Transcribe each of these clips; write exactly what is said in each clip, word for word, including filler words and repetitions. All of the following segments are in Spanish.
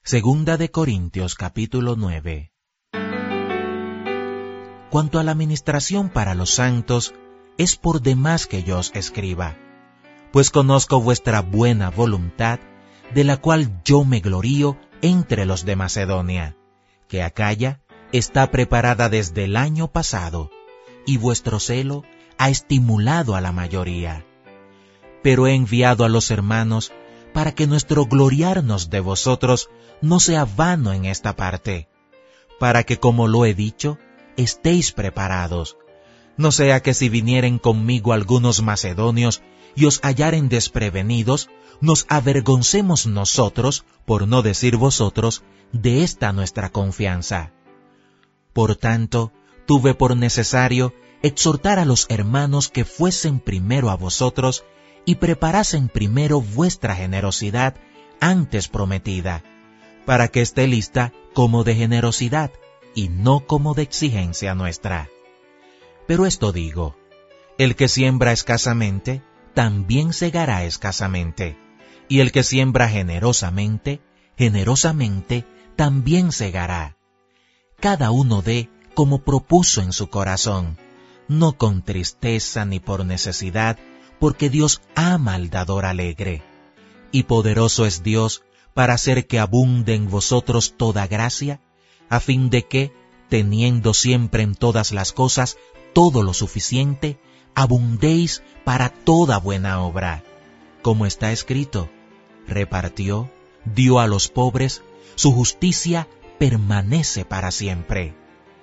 Segunda de Corintios capítulo nueve. Cuanto a la ministración para los santos, es por demás que yo os escriba, pues conozco vuestra buena voluntad, de la cual yo me glorío entre los de Macedonia, que Acaya está preparada desde el año pasado, y vuestro celo ha estimulado a la mayoría. Pero he enviado a los hermanos para que nuestro gloriarnos de vosotros no sea vano en esta parte, para que, como lo he dicho, estéis preparados, no sea que si vinieren conmigo algunos macedonios y os hallaren desprevenidos, nos avergoncemos nosotros, por no decir vosotros, de esta nuestra confianza. Por tanto, tuve por necesario exhortar a los hermanos que fuesen primero a vosotros y preparasen primero vuestra generosidad antes prometida, para que esté lista como de generosidad y no como de exigencia nuestra. Pero esto digo, el que siembra escasamente, también segará escasamente, y el que siembra generosamente, generosamente también segará. Cada uno dé como propuso en su corazón, no con tristeza ni por necesidad, porque Dios ama al dador alegre. Y poderoso es Dios para hacer que abunde en vosotros toda gracia, a fin de que, teniendo siempre en todas las cosas todo lo suficiente, abundéis para toda buena obra. Como está escrito, repartió, dio a los pobres, su justicia permanece para siempre.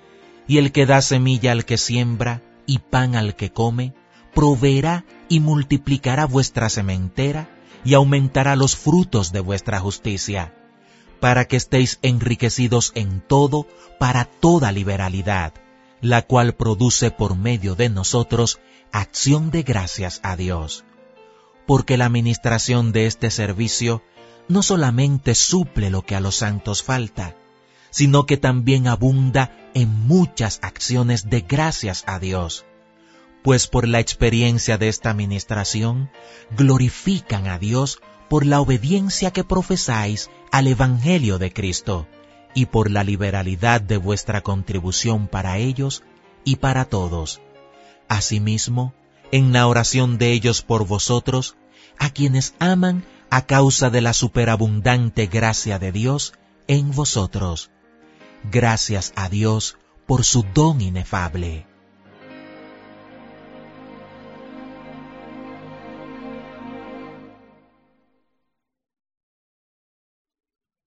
Y el que da semilla al que siembra y pan al que come, proveerá y multiplicará vuestra sementera y aumentará los frutos de vuestra justicia, para que estéis enriquecidos en todo para toda liberalidad, la cual produce por medio de nosotros acción de gracias a Dios. Porque la administración de este servicio no solamente suple lo que a los santos falta, sino que también abunda en muchas acciones de gracias a Dios, pues por la experiencia de esta administración glorifican a Dios por la obediencia que profesáis al Evangelio de Cristo y por la liberalidad de vuestra contribución para ellos y para todos. Asimismo, en la oración de ellos por vosotros, a quienes aman a causa de la superabundante gracia de Dios en vosotros. Gracias a Dios por su don inefable.